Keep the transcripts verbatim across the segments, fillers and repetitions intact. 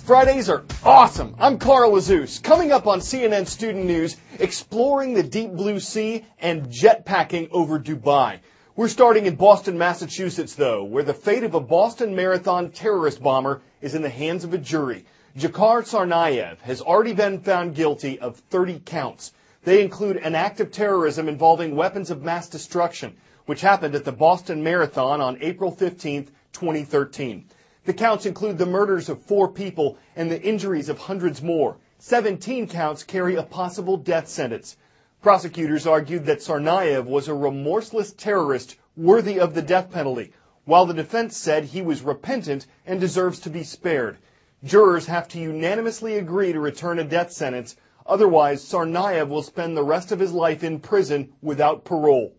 Fridays are awesome. I'm Carl Azus. Coming up on C N N Student News, exploring the deep blue sea and jetpacking over Dubai. We're starting in Boston, Massachusetts, though, where the fate of a Boston Marathon terrorist bomber is in the hands of a jury. Dzhokhar Tsarnaev has already been found guilty of thirty counts. They include an act of terrorism involving weapons of mass destruction, which happened at the Boston Marathon on April fifteenth, twenty thirteen. The counts include the murders of four people and the injuries of hundreds more. seventeen counts carry a possible death sentence. Prosecutors argued that Tsarnaev was a remorseless terrorist worthy of the death penalty, while the defense said he was repentant and deserves to be spared. Jurors have to unanimously agree to return a death sentence. Otherwise, Tsarnaev will spend the rest of his life in prison without parole.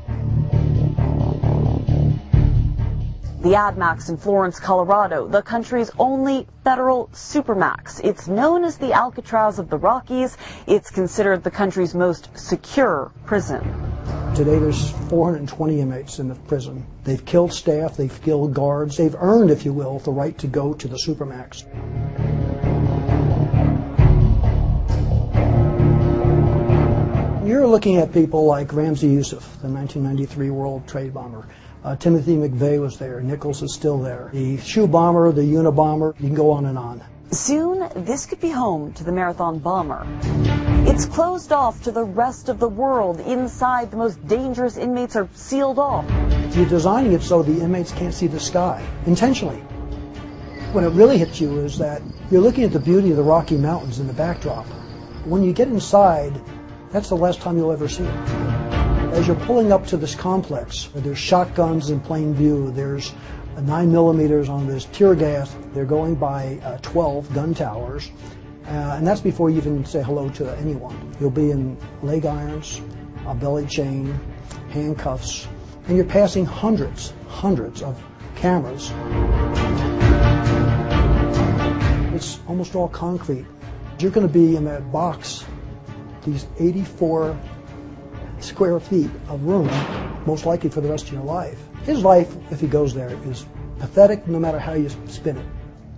The AdMax in Florence, Colorado, the country's only federal supermax. It's known as the Alcatraz of the Rockies. It's considered the country's most secure prison. Today there's four hundred twenty inmates in the prison. They've killed staff, they've killed guards. They've earned, if you will, the right to go to the supermax. You're looking at people like Ramzi Youssef, the nineteen ninety-three World Trade Bomber. Uh, Timothy McVeigh was there. Nichols is still there. The shoe bomber, the Unabomber, you can go on and on. Soon, this could be home to the marathon bomber. It's closed off to the rest of the world. Inside, the most dangerous inmates are sealed off. You're designing it so the inmates can't see the sky, intentionally. When it really hits you is that you're looking at the beauty of the Rocky Mountains in the backdrop. When you get inside, that's the last time you'll ever see it. As you're pulling up to this complex, there's shotguns in plain view, there's nine millimeters on this tear gas, they're going by uh, twelve gun towers, uh, and that's before you even say hello to anyone. You'll be in leg irons, a belly chain, handcuffs, and you're passing hundreds, hundreds of cameras. It's almost all concrete. You're going to be in that box, these eighty-four square feet of room, most likely for the rest of your life. His life, if he goes there, is pathetic no matter how you spin it.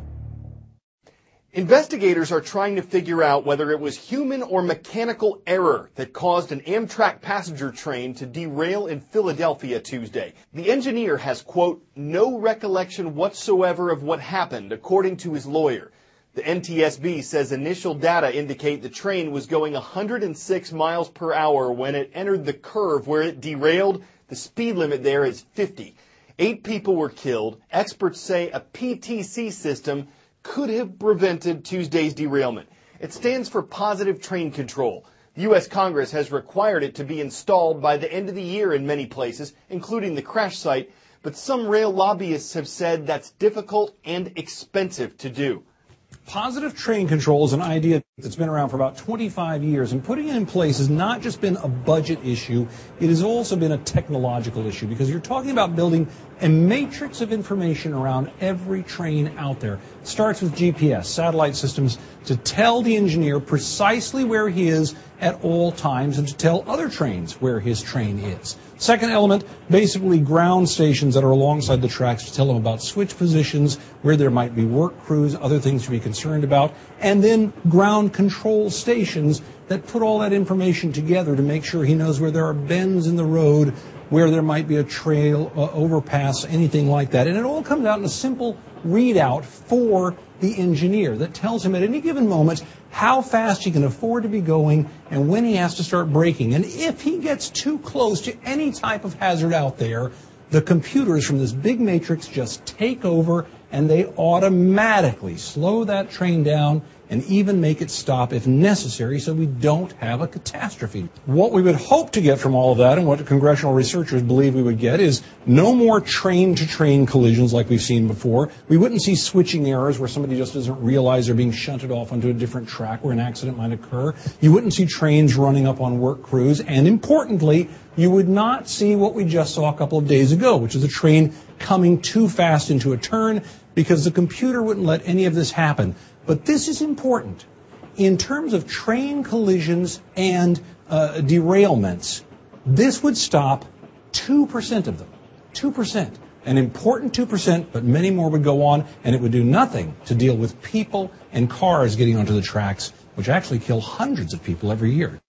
Investigators are trying to figure out whether it was human or mechanical error that caused an Amtrak passenger train to derail in Philadelphia Tuesday. The engineer has, quote, no recollection whatsoever of what happened, according to his lawyer. The N T S B says initial data indicate the train was going one hundred six miles per hour when it entered the curve where it derailed. The speed limit there is fifty. Eight people were killed. Experts say a P T C system could have prevented Tuesday's derailment. It stands for Positive Train Control. The U S Congress has required it to be installed by the end of the year in many places, including the crash site, but some rail lobbyists have said that's difficult and expensive to do. Positive train control is an idea that's been around for about twenty-five years, and putting it in place has not just been a budget issue, it has also been a technological issue, because you're talking about building a matrix of information around every train out there. It starts with G P S, satellite systems, to tell the engineer precisely where he is at all times and to tell other trains where his train is. Second element, basically ground stations that are alongside the tracks to tell them about switch positions, where there might be work crews, other things to be concerned about, and then ground control stations that put all that information together to make sure he knows where there are bends in the road, where there might be a trail, uh, overpass, anything like that. And it all comes out in a simple readout for the engineer that tells him at any given moment how fast he can afford to be going and when he has to start braking. And if he gets too close to any type of hazard out there, the computers from this big matrix just take over and they automatically slow that train down and even make it stop if necessary so we don't have a catastrophe. What we would hope to get from all of that, and what the congressional researchers believe we would get, is no more train-to-train collisions like we've seen before. We wouldn't see switching errors where somebody just doesn't realize they're being shunted off onto a different track where an accident might occur. You wouldn't see trains running up on work crews. And importantly, you would not see what we just saw a couple of days ago, which is a train coming too fast into a turn, because the computer wouldn't let any of this happen. But this is important. In terms of train collisions and uh, derailments, this would stop two percent of them. two percent. An important two percent, but many more would go on, and it would do nothing to deal with people and cars getting onto the tracks, which actually kill hundreds of people every year.